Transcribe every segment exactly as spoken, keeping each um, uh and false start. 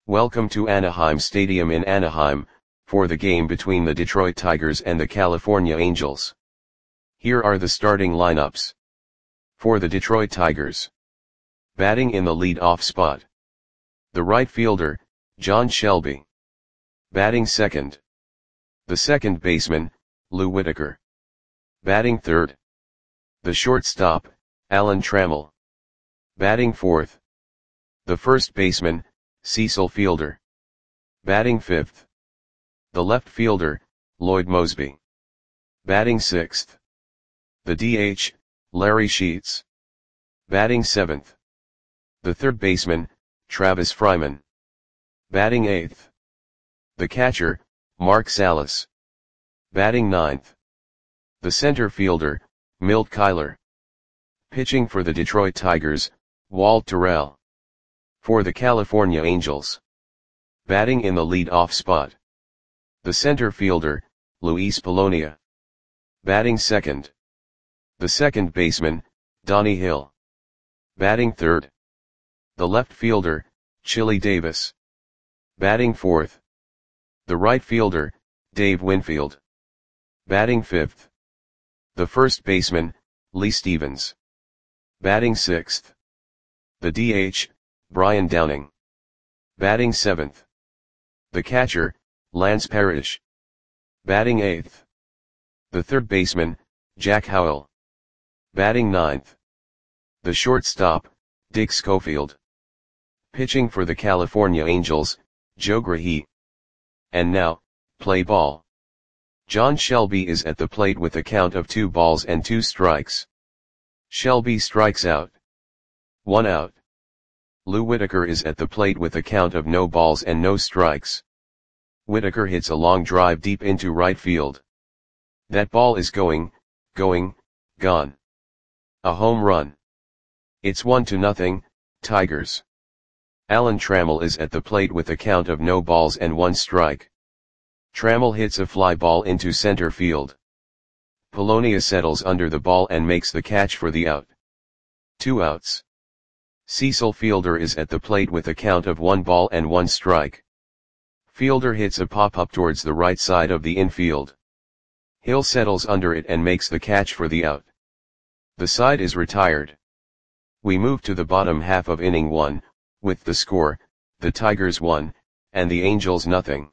Welcome to Anaheim Stadium in Anaheim, for the game between the Detroit Tigers and the California Angels. Here are the starting lineups. For the Detroit Tigers. Batting in the lead-off spot. The right fielder, John Shelby. Batting second. The second baseman, Lou Whitaker. Batting third. The shortstop, Alan Trammell. Batting fourth. The first baseman, Cecil Fielder. Batting fifth. The left fielder, Lloyd Moseby. Batting sixth. The D H, Larry Sheets. Batting seventh. The third baseman, Travis Fryman. Batting eighth. The catcher, Mark Salas. Batting ninth. The center fielder, Milt Kyler. Pitching for the Detroit Tigers, Walt Terrell. For the California Angels. Batting in the lead-off spot. The center fielder, Luis Polonia. Batting second. The second baseman, Donnie Hill. Batting third. The left fielder, Chili Davis. Batting fourth. The right fielder, Dave Winfield. Batting fifth. The first baseman, Lee Stevens. Batting sixth. The D H, Brian Downing. Batting seventh. The catcher, Lance Parrish. Batting eighth. The third baseman, Jack Howell. Batting ninth. The shortstop, Dick Schofield. Pitching for the California Angels, Joe Grahey. And now, play ball. John Shelby is at the plate with a count of two balls and two strikes. Shelby strikes out. One out. Lou Whitaker is at the plate with a count of no balls and no strikes. Whitaker hits a long drive deep into right field. That ball is going, going, gone. A home run. It's one to nothing, Tigers. Alan Trammell is at the plate with a count of no balls and one strike. Trammell hits a fly ball into center field. Polonia settles under the ball and makes the catch for the out. Two outs. Cecil Fielder is at the plate with a count of one ball and one strike. Fielder hits a pop-up towards the right side of the infield. Hill settles under it and makes the catch for the out. The side is retired. We move to the bottom half of inning one, with the score, the Tigers one, and the Angels nothing.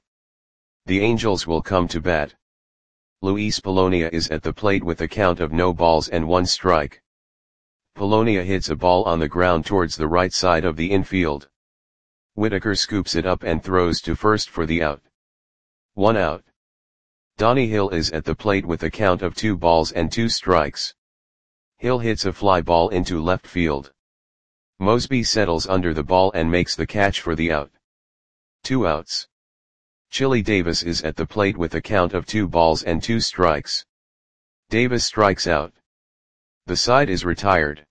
The Angels will come to bat. Luis Polonia is at the plate with a count of no balls and one strike. Polonia hits a ball on the ground towards the right side of the infield. Whitaker scoops it up and throws to first for the out. One out. Donnie Hill is at the plate with a count of two balls and two strikes. Hill hits a fly ball into left field. Moseby settles under the ball and makes the catch for the out. Two outs. Chili Davis is at the plate with a count of two balls and two strikes. Davis strikes out. The side is retired.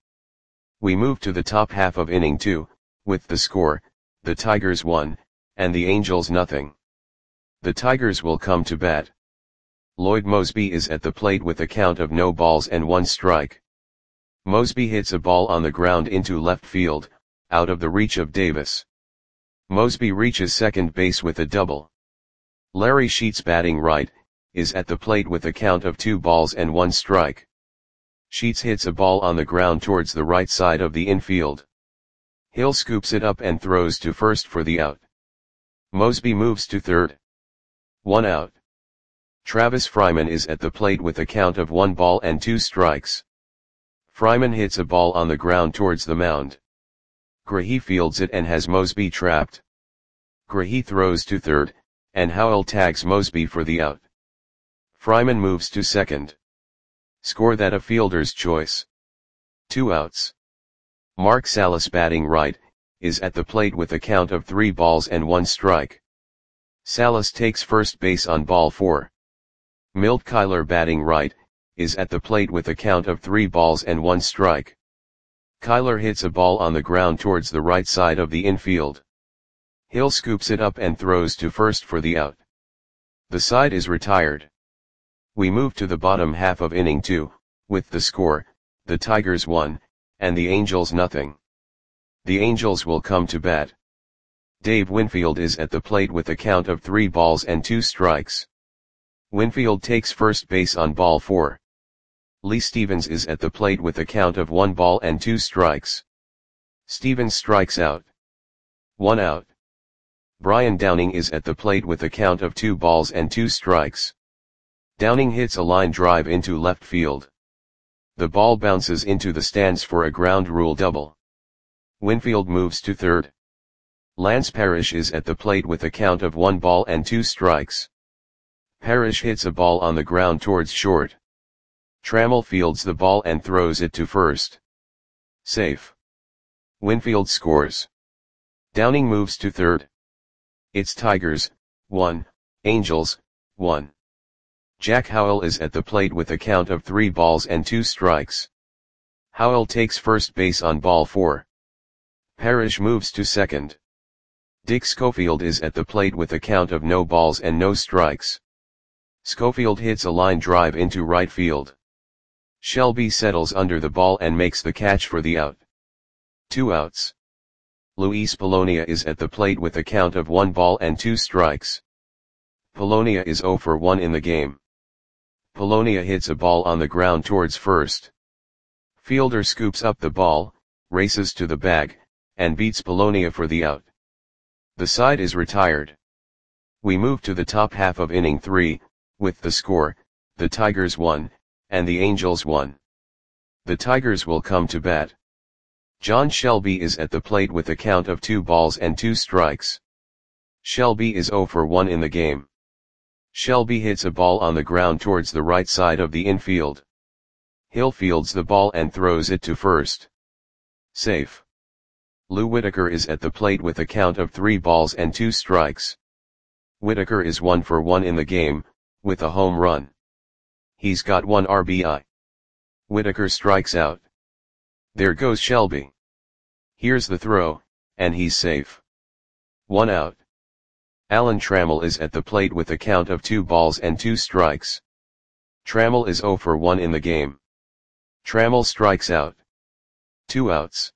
We move to the top half of inning two, with the score, the Tigers one, and the Angels nothing. The Tigers will come to bat. Lloyd Moseby is at the plate with a count of no balls and one strike. Moseby hits a ball on the ground into left field, out of the reach of Davis. Moseby reaches second base with a double. Larry Sheets, batting right, is at the plate with a count of two balls and one strike. Sheets hits a ball on the ground towards the right side of the infield. Hill scoops it up and throws to first for the out. Moseby moves to third. One out. Travis Fryman is at the plate with a count of one ball and two strikes. Fryman hits a ball on the ground towards the mound. Grahey fields it and has Moseby trapped. Grahey throws to third, and Howell tags Moseby for the out. Fryman moves to second. Score that a fielder's choice. Two outs. Mark Salas, batting right, is at the plate with a count of three balls and one strike. Salas takes first base on ball four. Milt Kyler, batting right, is at the plate with a count of three balls and one strike. Kyler hits a ball on the ground towards the right side of the infield. Hill scoops it up and throws to first for the out. The side is retired. We move to the bottom half of inning two, with the score, the Tigers one, and the Angels nothing. The Angels will come to bat. Dave Winfield is at the plate with a count of three balls and two strikes. Winfield takes first base on ball four. Lee Stevens is at the plate with a count of one ball and two strikes. Stevens strikes out. One out. Brian Downing is at the plate with a count of two balls and two strikes. Downing hits a line drive into left field. The ball bounces into the stands for a ground rule double. Winfield moves to third. Lance Parrish is at the plate with a count of one ball and two strikes. Parrish hits a ball on the ground towards short. Trammell fields the ball and throws it to first. Safe. Winfield scores. Downing moves to third. It's Tigers, one, Angels, one. Jack Howell is at the plate with a count of three balls and two strikes. Howell takes first base on ball four. Parrish moves to second. Dick Schofield is at the plate with a count of no balls and no strikes. Schofield hits a line drive into right field. Shelby settles under the ball and makes the catch for the out. Two outs. Luis Polonia is at the plate with a count of one ball and two strikes. Polonia is zero for one in the game. Polonia hits a ball on the ground towards first. Fielder scoops up the ball, races to the bag, and beats Polonia for the out. The side is retired. We move to the top half of inning three, with the score, the Tigers won, and the Angels won. The Tigers will come to bat. John Shelby is at the plate with a count of two balls and two strikes. Shelby is zero for one in the game. Shelby hits a ball on the ground towards the right side of the infield. Hill fields the ball and throws it to first. Safe. Lou Whitaker is at the plate with a count of three balls and two strikes. Whitaker is one for one in the game, with a home run. He's got one R B I. Whitaker strikes out. There goes Shelby. Here's the throw, and he's safe. One out. Alan Trammell is at the plate with a count of two balls and two strikes. Trammell is zero for one in the game. Trammell strikes out. Two outs.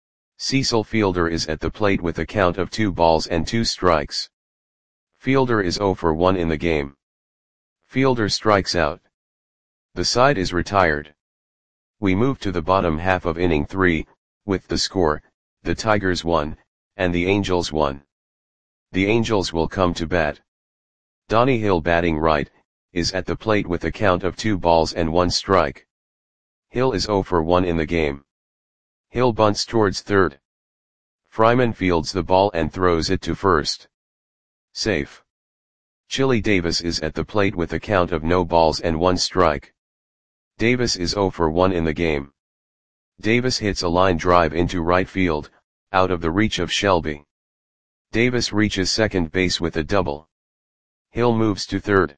Cecil Fielder is at the plate with a count of two balls and two strikes. Fielder is zero for one in the game. Fielder strikes out. The side is retired. We move to the bottom half of inning three, with the score, the Tigers won, and the Angels won. The Angels will come to bat. Donnie Hill, batting right, is at the plate with a count of two balls and one strike. Hill is zero for one in the game. Hill bunts towards third. Fryman fields the ball and throws it to first. Safe. Chili Davis is at the plate with a count of no balls and one strike. Davis is zero for one in the game. Davis hits a line drive into right field, out of the reach of Shelby. Davis reaches second base with a double. Hill moves to third.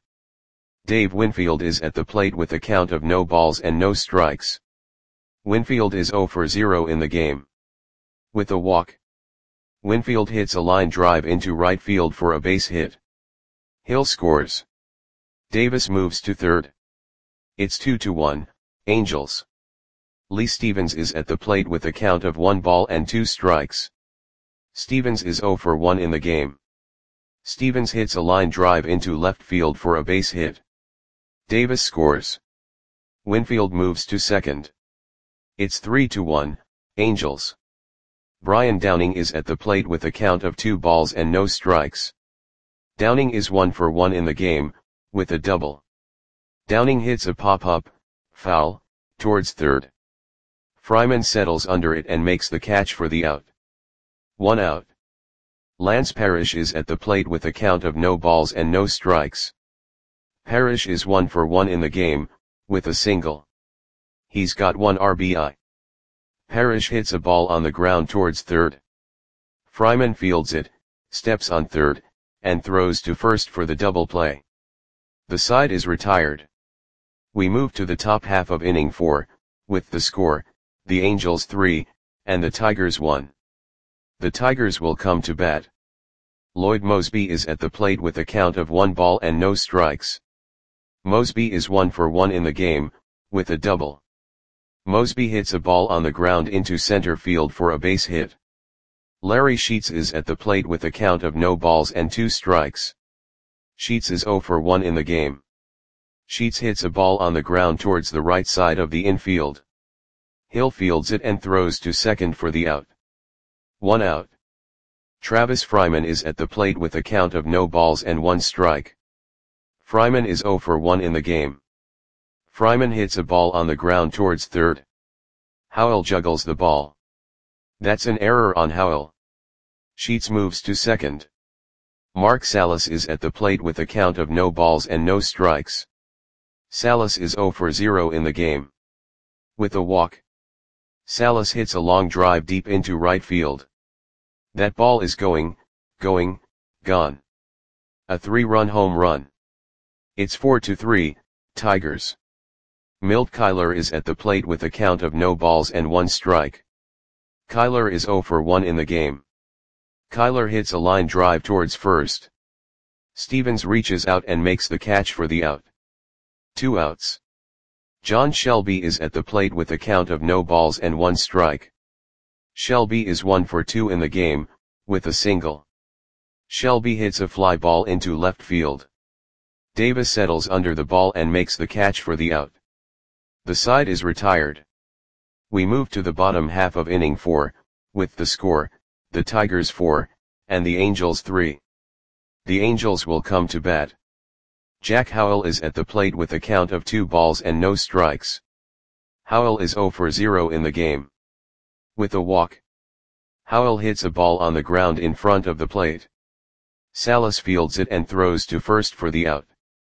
Dave Winfield is at the plate with a count of no balls and no strikes. Winfield is zero for zero in the game. With a walk. Winfield hits a line drive into right field for a base hit. Hill scores. Davis moves to third. It's two to one, Angels. Lee Stevens is at the plate with a count of one ball and two strikes. Stevens is zero for one in the game. Stevens hits a line drive into left field for a base hit. Davis scores. Winfield moves to second. It's three to one, Angels. Brian Downing is at the plate with a count of two balls and no strikes. Downing is one for one in the game, with a double. Downing hits a pop-up, foul, towards third. Fryman settles under it and makes the catch for the out. One out. Lance Parrish is at the plate with a count of no balls and no strikes. Parrish is one for one in the game, with a single. He's got one R B I. Parrish hits a ball on the ground towards third. Fryman fields it, steps on third, and throws to first for the double play. The side is retired. We move to the top half of inning four, with the score, the Angels three, and the Tigers one. The Tigers will come to bat. Lloyd Mosby is at the plate with a count of one ball and no strikes. Mosby is one for one in the game, with a double. Mosby hits a ball on the ground into center field for a base hit. Larry Sheets is at the plate with a count of no balls and two strikes. Sheets is zero for one in the game. Sheets hits a ball on the ground towards the right side of the infield. Hill fields it and throws to second for the out. One out. Travis Fryman is at the plate with a count of no balls and one strike. Fryman is zero for one in the game. Fryman hits a ball on the ground towards third. Howell juggles the ball. That's an error on Howell. Sheets moves to second. Mark Salas is at the plate with a count of no balls and no strikes. Salas is zero for zero in the game. With a walk. Salas hits a long drive deep into right field. That ball is going, going, gone. A three-run home run. It's four to three, Tigers. Milt Kyler is at the plate with a count of no balls and one strike. Kyler is zero for one in the game. Kyler hits a line drive towards first. Stevens reaches out and makes the catch for the out. Two outs. John Shelby is at the plate with a count of no balls and one strike. Shelby is one for two in the game, with a single. Shelby hits a fly ball into left field. Davis settles under the ball and makes the catch for the out. The side is retired. We move to the bottom half of inning four, with the score, the Tigers four, and the Angels three. The Angels will come to bat. Jack Howell is at the plate with a count of two balls and no strikes. Howell is zero for zero in the game. With a walk. Howell hits a ball on the ground in front of the plate. Salas fields it and throws to first for the out.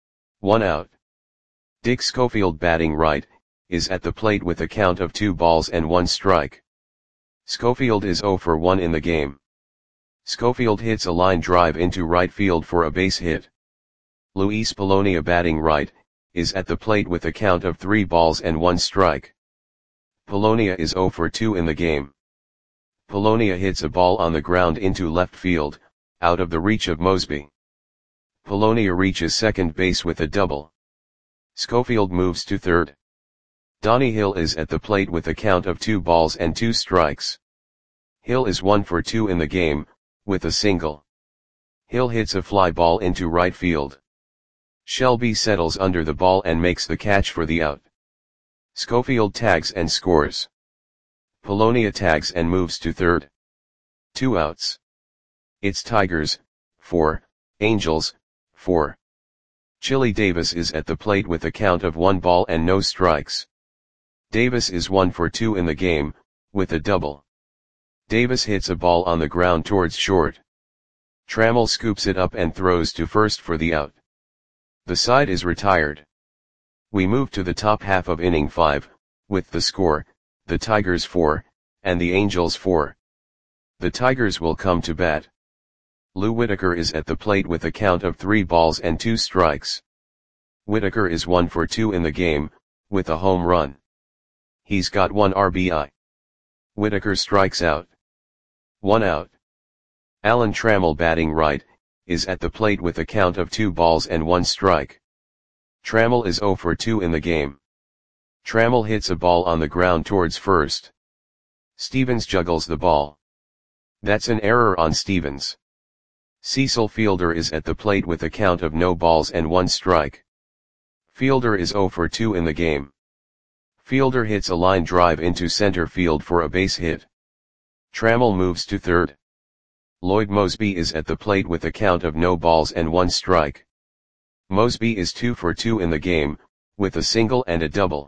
One out. Dick Schofield, batting right, is at the plate with a count of two balls and one strike. Schofield is zero for one in the game. Schofield hits a line drive into right field for a base hit. Luis Polonia, batting right, is at the plate with a count of three balls and one strike. Polonia is zero for two in the game. Polonia hits a ball on the ground into left field, out of the reach of Mosby. Polonia reaches second base with a double. Schofield moves to third. Donnie Hill is at the plate with a count of two balls and two strikes. Hill is one for two in the game, with a single. Hill hits a fly ball into right field. Shelby settles under the ball and makes the catch for the out. Schofield tags and scores. Polonia tags and moves to third. Two outs. It's Tigers, four, Angels, four. Chili Davis is at the plate with a count of one ball and no strikes. Davis is one for two in the game, with a double. Davis hits a ball on the ground towards short. Trammell scoops it up and throws to first for the out. The side is retired. We move to the top half of inning five, with the score, the Tigers four, and the Angels four. The Tigers will come to bat. Lou Whitaker is at the plate with a count of three balls and two strikes. Whitaker is one for two in the game, with a home run. He's got one R B I. Whitaker strikes out. One out. Alan Trammell, batting right, is at the plate with a count of two balls and one strike. Trammell is zero for two in the game. Trammell hits a ball on the ground towards first. Stevens juggles the ball. That's an error on Stevens. Cecil Fielder is at the plate with a count of no balls and one strike. Fielder is zero for two in the game. Fielder hits a line drive into center field for a base hit. Trammell moves to third. Lloyd Mosby is at the plate with a count of no balls and one strike. Mosby is two for two in the game, with a single and a double.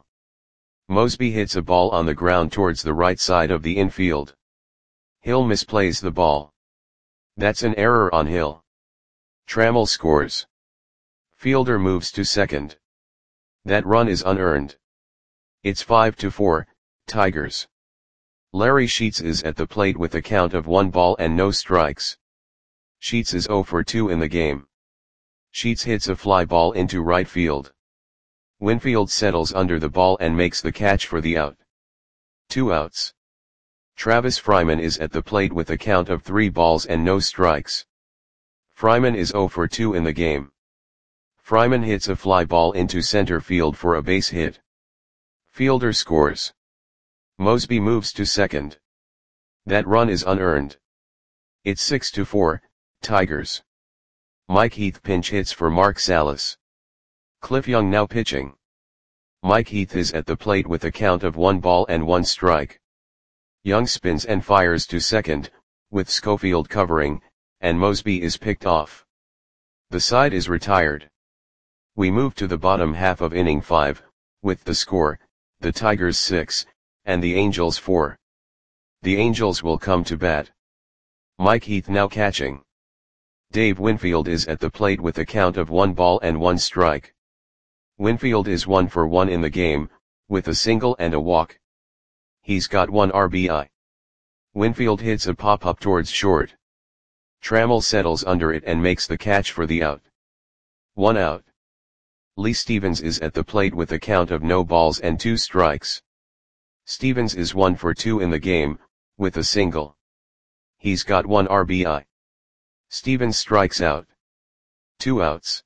Mosby hits a ball on the ground towards the right side of the infield. Hill misplays the ball. That's an error on Hill. Trammell scores. Fielder moves to second. That run is unearned. It's five to four, Tigers. Larry Sheets is at the plate with a count of one ball and no strikes. Sheets is zero for two in the game. Sheets hits a fly ball into right field. Winfield settles under the ball and makes the catch for the out. Two outs. Travis Fryman is at the plate with a count of three balls and no strikes. Fryman is zero for two in the game. Fryman hits a fly ball into center field for a base hit. Fielder scores. Mosby moves to second. That run is unearned. It's six to four, Tigers. Mike Heath pinch hits for Mark Salas. Cliff Young now pitching. Mike Heath is at the plate with a count of one ball and one strike. Young spins and fires to second, with Schofield covering, and Mosby is picked off. The side is retired. We move to the bottom half of inning five, with the score, the Tigers six, and the Angels four. The Angels will come to bat. Mike Heath now catching. Dave Winfield is at the plate with a count of one ball and one strike. Winfield is one for one in the game, with a single and a walk. He's got one R B I. Winfield hits a pop-up towards short. Trammell settles under it and makes the catch for the out. One out. Lee Stevens is at the plate with a count of no balls and two strikes. Stevens is one for two in the game, with a single. He's got one R B I. Stevens strikes out. Two outs.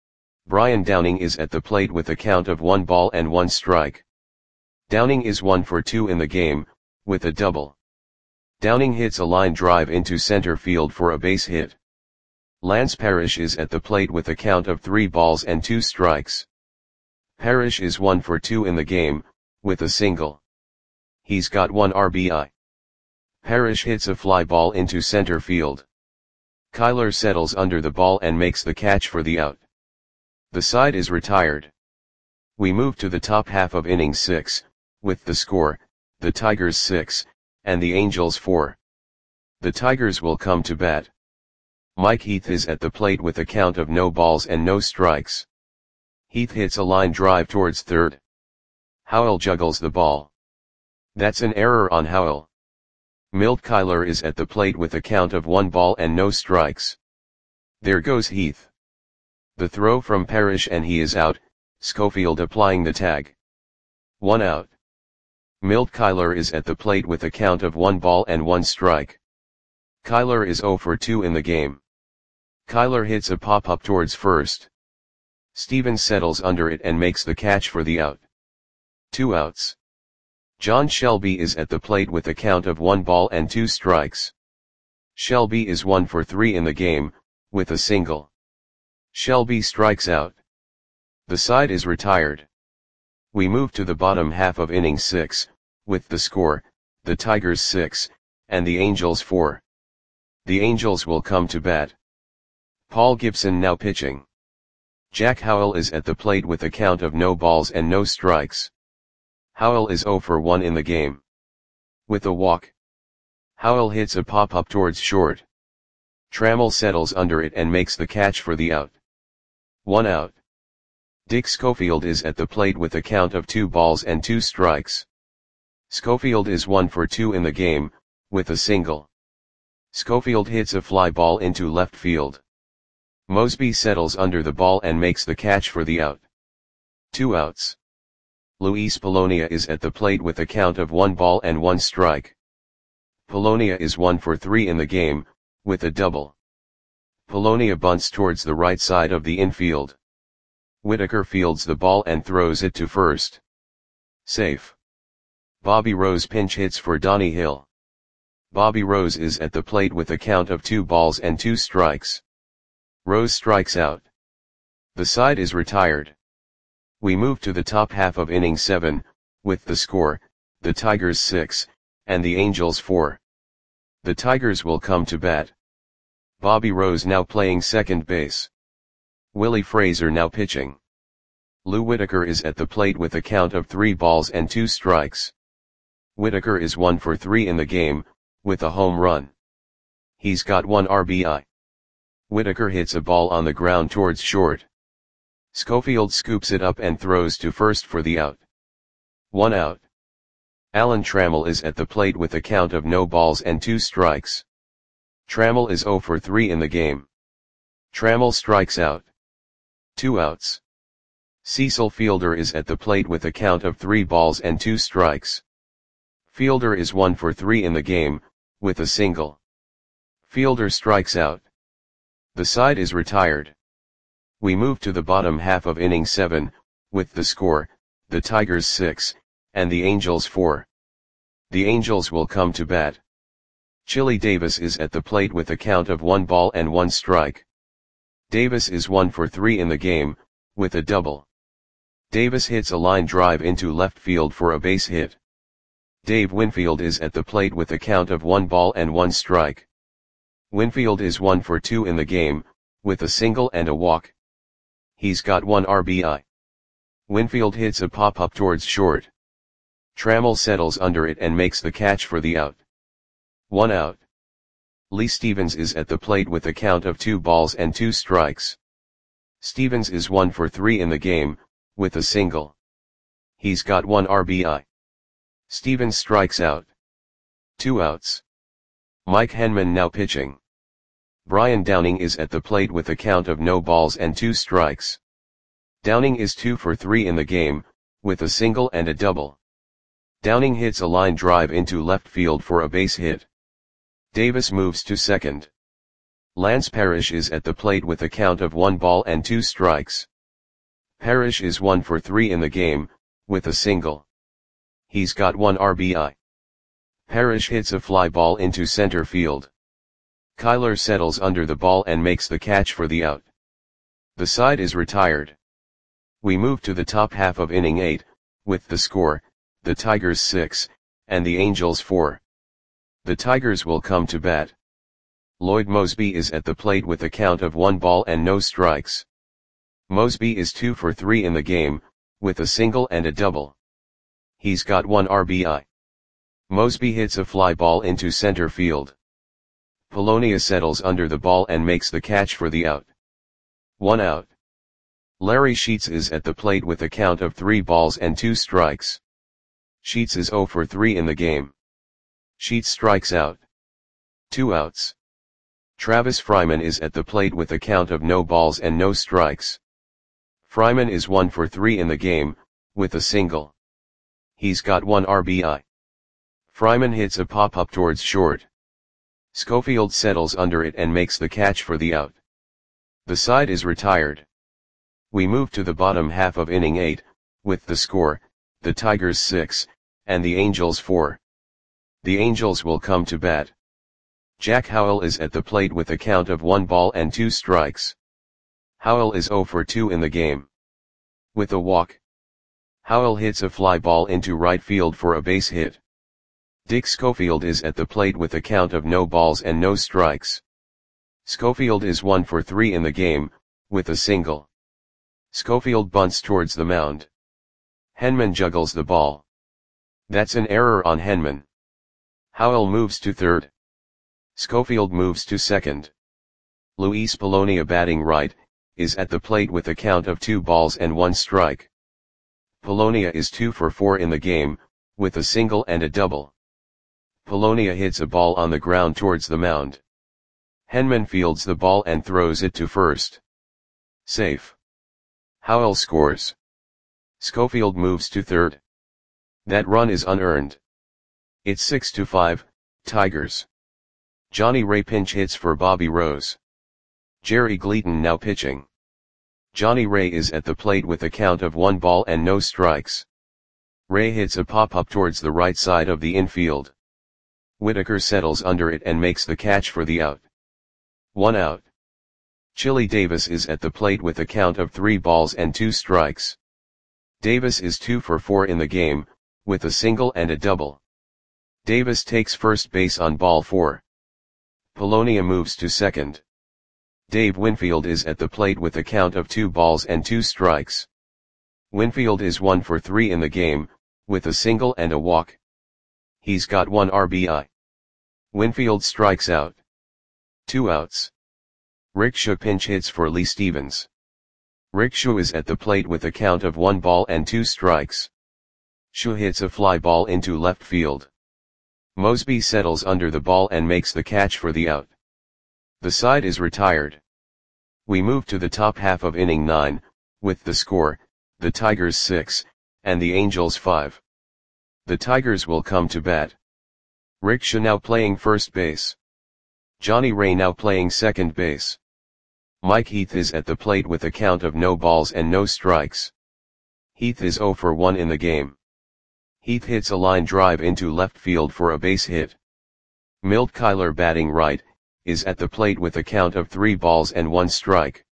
Brian Downing is at the plate with a count of one ball and one strike. Downing is one for two in the game, with a double. Downing hits a line drive into center field for a base hit. Lance Parrish is at the plate with a count of three balls and two strikes. Parrish is one for two in the game, with a single. He's got one R B I. Parrish hits a fly ball into center field. Kyler settles under the ball and makes the catch for the out. The side is retired. We move to the top half of inning six, with the score, the Tigers six, and the Angels four. The Tigers will come to bat. Mike Heath is at the plate with a count of no balls and no strikes. Heath hits a line drive towards third. Howell juggles the ball. That's an error on Howell. Milt Kyler is at the plate with a count of one ball and no strikes. There goes Heath. The throw from Parrish and he is out, Schofield applying the tag. One out. Milt Kyler is at the plate with a count of one ball and one strike. Kyler is zero for two in the game. Kyler hits a pop-up towards first. Stevens settles under it and makes the catch for the out. Two outs. John Shelby is at the plate with a count of one ball and two strikes. Shelby is one for three in the game, with a single. Shelby strikes out. The side is retired. We move to the bottom half of inning six, with the score, the Tigers six, and the Angels four. The Angels will come to bat. Paul Gibson now pitching. Jack Howell is at the plate with a count of no balls and no strikes. Howell is zero for one in the game. With a walk. Howell hits a pop-up towards short. Trammell settles under it and makes the catch for the out. One out. Dick Schofield is at the plate with a count of two balls and two strikes. Schofield is one for two in the game, with a single. Schofield hits a fly ball into left field. Mosby settles under the ball and makes the catch for the out. Two outs. Luis Polonia is at the plate with a count of one ball and one strike. Polonia is one for three in the game, with a double. Polonia bunts towards the right side of the infield. Whitaker fields the ball and throws it to first. Safe. Bobby Rose pinch hits for Donnie Hill. Bobby Rose is at the plate with a count of two balls and two strikes. Rose strikes out. The side is retired. We move to the top half of inning seven, with the score, the Tigers six, and the Angels four. The Tigers will come to bat. Bobby Rose now playing second base. Willie Fraser now pitching. Lou Whitaker is at the plate with a count of three balls and two strikes. Whitaker is one for three in the game, with a home run. He's got one R B I. Whitaker hits a ball on the ground towards short. Schofield scoops it up and throws to first for the out. One out. Alan Trammell is at the plate with a count of no balls and two strikes. Trammell is zero for three in the game. Trammell strikes out. Two outs. Cecil Fielder is at the plate with a count of three balls and two strikes. Fielder is one for three in the game, with a single. Fielder strikes out. The side is retired. We move to the bottom half of inning seven, with the score, the Tigers six, and the Angels four. The Angels will come to bat. Chili Davis is at the plate with a count of one ball and one strike. Davis is one for three in the game, with a double. Davis hits a line drive into left field for a base hit. Dave Winfield is at the plate with a count of one ball and one strike. Winfield is one for two in the game, with a single and a walk. He's got one R B I. Winfield hits a pop-up towards short. Trammell settles under it and makes the catch for the out. One out. Lee Stevens is at the plate with a count of two balls and two strikes. Stevens is one for three in the game, with a single. He's got one R B I. Stevens strikes out. Two outs. Mike Henman now pitching. Brian Downing is at the plate with a count of no balls and two strikes. Downing is two for three in the game, with a single and a double. Downing hits a line drive into left field for a base hit. Davis moves to second. Lance Parrish is at the plate with a count of one ball and two strikes. Parrish is one for three in the game, with a single. He's got one R B I. Parrish hits a fly ball into center field. Kyler settles under the ball and makes the catch for the out. The side is retired. We move to the top half of inning eight, with the score, the Tigers six, and the Angels four. The Tigers will come to bat. Lloyd Moseby is at the plate with a count of one ball and no strikes. Moseby is two for three in the game, with a single and a double. He's got one R B I. Moseby hits a fly ball into center field. Polonia settles under the ball and makes the catch for the out. One out. Larry Sheets is at the plate with a count of three balls and two strikes. Sheets is zero for three in the game. Sheets strikes out. Two outs. Travis Fryman is at the plate with a count of no balls and no strikes. Fryman is one for three in the game, with a single. He's got one R B I. Fryman hits a pop-up towards short. Schofield settles under it and makes the catch for the out. The side is retired. We move to the bottom half of inning eight, with the score, the Tigers six, and the Angels four. The Angels will come to bat. Jack Howell is at the plate with a count of one ball and two strikes. Howell is zero for two in the game. With a walk. Howell hits a fly ball into right field for a base hit. Dick Schofield is at the plate with a count of no balls and no strikes. Schofield is one for three in the game, with a single. Schofield bunts towards the mound. Henman juggles the ball. That's an error on Henman. Howell moves to third. Schofield moves to second. Luis Polonia, batting right, is at the plate with a count of two balls and one strike. Polonia is two for four in the game, with a single and a double. Polonia hits a ball on the ground towards the mound. Henman fields the ball and throws it to first. Safe. Howell scores. Schofield moves to third. That run is unearned. It's six to five, Tigers. Johnny Ray pinch hits for Bobby Rose. Jerry Gleaton now pitching. Johnny Ray is at the plate with a count of one ball and no strikes. Ray hits a pop-up towards the right side of the infield. Whitaker settles under it and makes the catch for the out. One out. Chili Davis is at the plate with a count of three balls and two strikes. Davis is two for four in the game, with a single and a double. Davis takes first base on ball four. Polonia moves to second. Dave Winfield is at the plate with a count of two balls and two strikes. Winfield is one for three in the game, with a single and a walk. He's got one R B I. Winfield strikes out. Two outs. Rickshaw pinch hits for Lee Stevens. Rickshaw is at the plate with a count of one ball and two strikes. Shaw hits a fly ball into left field. Moseby settles under the ball and makes the catch for the out. The side is retired. We move to the top half of inning nine, with the score, the Tigers six, and the Angels five. The Tigers will come to bat. Rickshaw now playing first base. Johnny Ray now playing second base. Mike Heath is at the plate with a count of no balls and no strikes. Heath is zero for one in the game. Heath hits a line drive into left field for a base hit. Milt Kyler batting right, is at the plate with a count of three balls and one strike.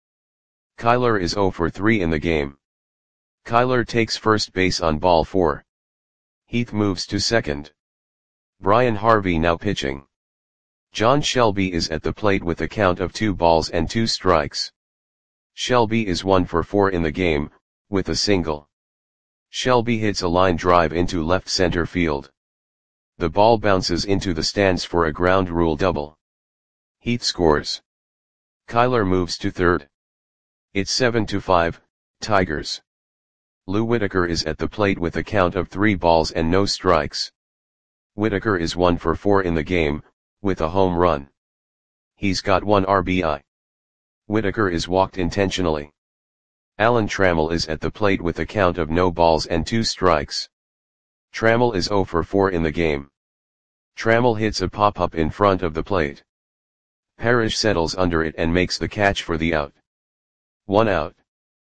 Kyler is zero for three in the game. Kyler takes first base on ball four. Heath moves to second. Brian Harvey now pitching. John Shelby is at the plate with a count of two balls and two strikes. Shelby is one for four in the game, with a single. Shelby hits a line drive into left center field. The ball bounces into the stands for a ground rule double. Heath scores. Kyler moves to third. It's seven to five, Tigers. Lou Whitaker is at the plate with a count of three balls and no strikes. Whitaker is one for four in the game, with a home run. He's got one R B I. Whitaker is walked intentionally. Alan Trammell is at the plate with a count of no balls and two strikes. Trammell is zero for four in the game. Trammell hits a pop-up in front of the plate. Parrish settles under it and makes the catch for the out. One out.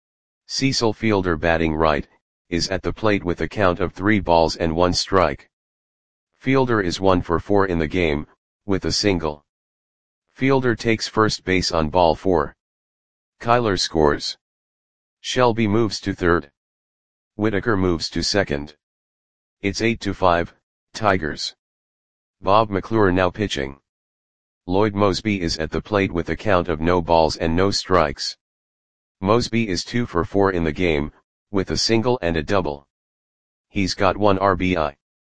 Cecil Fielder batting right, is at the plate with a count of three balls and one strike. Fielder is one for four in the game, with a single. Fielder takes first base on ball four. Kyler scores. Shelby moves to third. Whitaker moves to second. It's eight to five, Tigers. Bob McClure now pitching. Lloyd Moseby is at the plate with a count of no balls and no strikes. Moseby is two for four in the game, with a single and a double. He's got one R B I.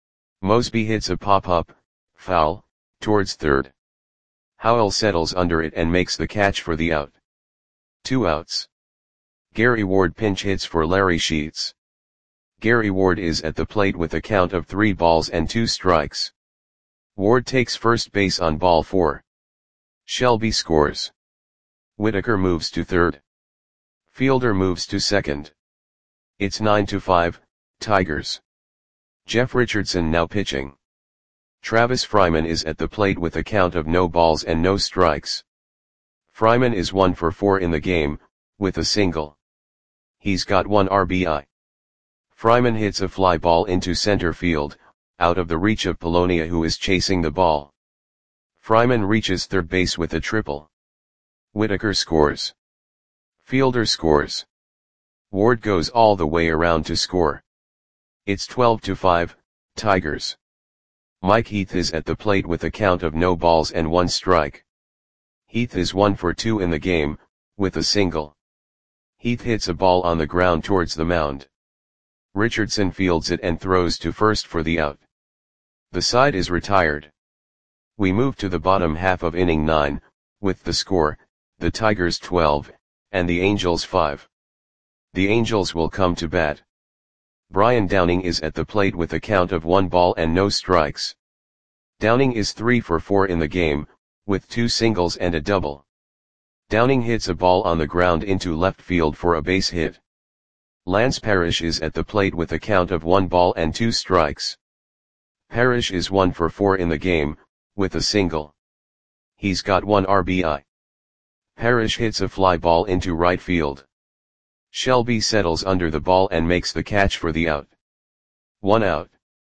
Moseby hits a pop-up, foul, towards third. Howell settles under it and makes the catch for the out. Two outs. Gary Ward pinch hits for Larry Sheets. Gary Ward is at the plate with a count of three balls and two strikes. Ward takes first base on ball four. Shelby scores. Whitaker moves to third. Fielder moves to second. It's nine to five, Tigers. Jeff Richardson now pitching. Travis Fryman is at the plate with a count of no balls and no strikes. Fryman is one for four in the game, with a single. He's got one R B I. Fryman hits a fly ball into center field, out of the reach of Polonia, who is chasing the ball. Fryman reaches third base with a triple. Whitaker scores. Fielder scores. Ward goes all the way around to score. It's twelve to five, Tigers. Mike Heath is at the plate with a count of no balls and one strike. Heath is one for two in the game, with a single. Heath hits a ball on the ground towards the mound. Richardson fields it and throws to first for the out. The side is retired. We move to the bottom half of inning nine, with the score, the Tigers twelve, and the Angels five. The Angels will come to bat. Brian Downing is at the plate with a count of one ball and no strikes. Downing is three for four in the game, with two singles and a double. Downing hits a ball on the ground into left field for a base hit. Lance Parrish is at the plate with a count of one ball and two strikes. Parrish is one for four in the game, with a single. He's got one R B I. Parrish hits a fly ball into right field. Shelby settles under the ball and makes the catch for the out. One out.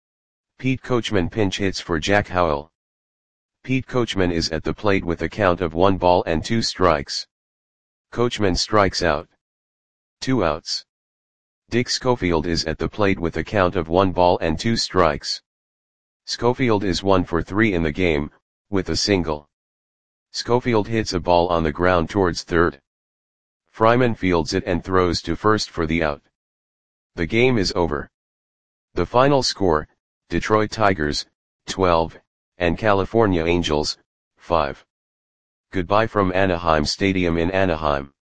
Pete Coachman pinch hits for Jack Howell. Pete Coachman is at the plate with a count of one ball and two strikes. Coachman strikes out. Two outs. Dick Schofield is at the plate with a count of one ball and two strikes. Schofield is one for three in the game, with a single. Schofield hits a ball on the ground towards third. Fryman fields it and throws to first for the out. The game is over. The final score, Detroit Tigers, twelve, and California Angels, five. Goodbye from Anaheim Stadium in Anaheim.